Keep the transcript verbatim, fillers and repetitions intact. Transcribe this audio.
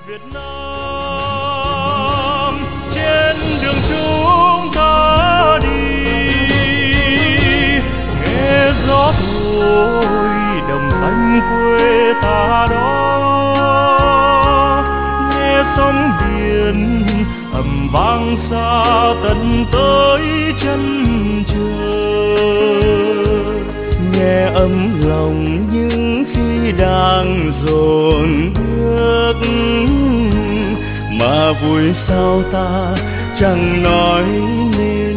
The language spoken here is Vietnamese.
Việt Nam trên đường chúng ta đi, nghe gió thổi đồng xanh quê ta đó, nghe sóng biển ầm vang xa tận tới chân trời, nghe ấm lòng những khi đang dồn bước, mà vui sao ta chẳng nói nên.